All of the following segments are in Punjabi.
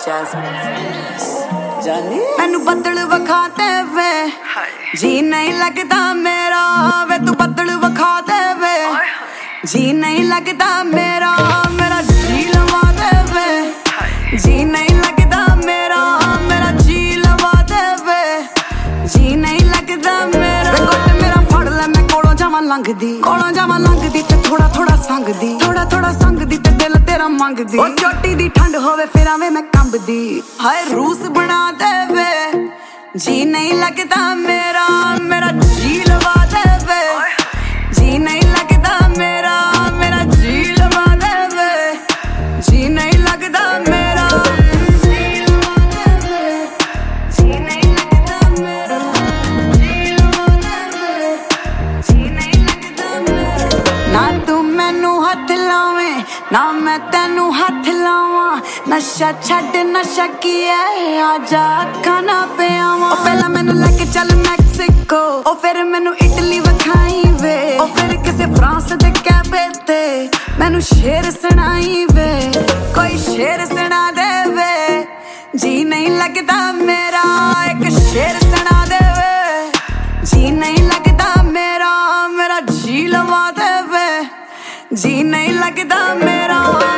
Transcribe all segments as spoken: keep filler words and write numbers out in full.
ਜਾਨੀ ਮੈਨੂੰ ਬੱਦਲ ਵਿਖਾ ਦੇਵੇ ਜੀ ਨਹੀਂ ਲੱਗਦਾ ਮੇਰਾ ਵੇ ਤੂੰ ਬੱਦਲ ਵਿਖਾ ਦੇਵੇ ਜੀ ਨਹੀਂ ਲੱਗਦਾ ਮੇਰਾ ਮੇਰਾ ਜੀ ਲਵਾ ਦੇਵੇ ਜੀ ਨਹੀਂ ਲੱਗਦਾ ਮੇਰਾ ਮੇਰਾ ਜੀ ਲਵਾ ਦੇਵੇ ਜੀ ਨਹੀਂ ਲੱਗਦਾ ਮੇਰਾ ਵੇ ਗੁੱਟ ਮੇਰਾ ਫੜ ਲੈ ਮੈਂ ਕੋਲੋਂ ਜਾਵਾਂ ਲੰਘਦੀ ਕੋਲੋਂ ਜਾਵਾਂ ਲੰਘਦੀ ਤੇ ਥੋੜਾ ਥੋੜਾ ਸੰਗਦੀ ਥੋੜਾ ਥੋੜਾ ਸੰਗਦੀ ਤੇ ਦਿਲ ਤੇਰਾ ਮੰਗਦੀ ਉਹ ਚੋਟੀ ਦੀ ਠੰਡ ਹੋਵੇ ਫਿਰ ਆਵੇਂ ਮੈਂ ਕੰਬਦੀ ਹਾਏ ਰੂਸ ਬਣਾ ਦੇਵੇ ਜੀ ਨਹੀਂ ਲੱਗਦਾ ਮੇਰਾ ਮੇਰਾ ਜੀ ਲਵਾ ਦੇਵੇ ਜੀ ਨਹੀਂ ਲੱਗਦਾ ਮੇਰਾ ਮੇਰਾ ਜੀ ਲਵਾ ਦੇਵੇ ਜੀ ਨਹੀਂ ਲੱਗਦਾ ਮੇਰਾ ਜੀ ਲਵਾ ਦੇਵੇ ਜੀ ਨਹੀਂ ਲੱਗਦਾ ਮੇਰਾ ਜੀ ਲਵਾ ਦੇਵੇ ਜੀ ਨਹੀਂ ਲੱਗਦਾ ਮੇਰਾ ਨਾ ਤੂੰ ਮੈਨੂੰ ਹੱਥ ਲਾਵੇਂ ਨਾ ਮੈਂ ਤੈਨੂੰ ਹੱਥ ਲਾਵਾਂ ਨਸ਼ਾ ਛੱਡ ਨਸ਼ਾ ਕੀ ਐ ਆਜਾ ਅੱਖਾਂ ਨਾ ਪਿਆਵਾਂ ਉਹ ਪਹਿਲਾਂ ਮੈਨੂੰ ਲੈ ਕੇ ਚੱਲ ਮੈਕਸੀਕੋ ਉਹ ਫਿਰ ਮੈਨੂੰ ਇਟਲੀ ਵਿਖਾਈ ਵੇ ਉਹ ਫਿਰ ਕਿਸੇ ਫਰਾਂਸ ਦੇ ਕੈਫੇ ਤੇ ਮੈਨੂੰ ਸ਼ੇਰ ਸੁਣਾਈ ਵੇ ਕੋਈ ਸ਼ੇਰ ਸੁਣਾ ਦੇਵੇ ਜੀ ਨਹੀਂ ਲੱਗਦਾ ਮੇਰਾ ਇੱਕ ਸ਼ੇਰ ਸੁਣਾ ਦੇਵੇ ਜੀ ਨਹੀਂ ਲੱਗਦਾ ਮੇਰਾ ਮੇਰਾ ਜੀ ਲਵਾ ਦੇਵੇ ਜੀ ਨਹੀਂ ਲੱਗਦਾ ਮੇਰਾ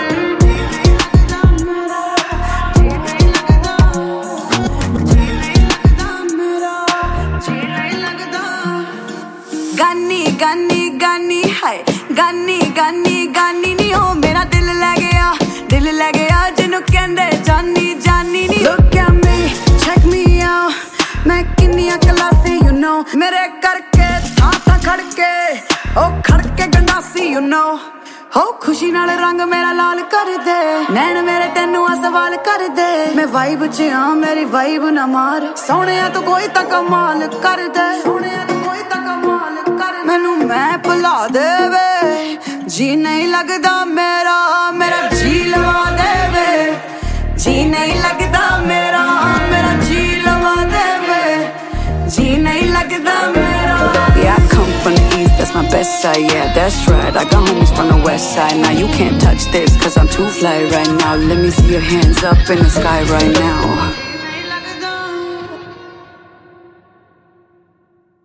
ਗਾਨੀ ਗਾਨੀ ਗਾਨੀ ਹਾਏ ਗਾਨੀ ਗਾਨੀ ਗਾਨੀ ਨੀ ਉਹ ਮੇਰਾ ਦਿਲ ਲੈ ਗਿਆ ਦਿਲ ਲੈ ਗਿਆ ਜਿਹਨੂੰ ਕਹਿੰਦੇ ਜਾਨੀ ਜਾਨੀ ਨੀ look at me check me out ਮੈਂ ਕਿੰਨੀਆਂ ਕਲਾਸੀ you know ਮੇਰੇ ਕਰਕੇ ਥਾਂ ਥਾਂ ਖੜਕੇ ਉਹ ਖੜਕੇ ਗੰਡਾਸੀ you know ਹੋ ਖੁਸ਼ੀ ਨਾਲ ਰੰਗ ਮੇਰਾ ਲਾਲ ਕਰ ਦੇ ਨੈਣ ਮੇਰੇ ਤੈਨੂੰ ਆ ਸਵਾਲ ਕਰ ਦੇ ਮੈਂ ਵਾਈਬ ਚ ਆ ਮੇਰੀ ਵਾਈਬ ਨਾ ਮਾਰ ਸੋਹਣਿਆ ਤੂੰ ਕੋਈ ਤਾਂ ਕਮਾਲ ਕਰ ਦੇ ਸੋਹਣਿਆ ਤੂੰ ਕੋਈ ਤਾਂ ਕਮਾਲ ਕਰ ਮੈਨੂੰ ਮੈਂ ਭੁਲਾ ਦੇਵੇ ਜੀ ਨਹੀਂ ਲੱਗਦਾ ਮੇਰਾ ਮੇਰਾ ਜੀ ਲਵਾ ਦੇਵੇ ਜੀ ਨਹੀਂ ਲੱਗਦਾ ਮੇਰਾ ਮੇਰਾ ਜੀ ਲਵਾ ਦੇਵੇ ਜੀ ਨਹੀਂ ਲੱਗਦਾ ਮੇਰਾ yeah I come from the east that's my best side yeah that's right I got homies from the west side now you can't touch this cause I'm too fly right now let me see your hands up in the sky right now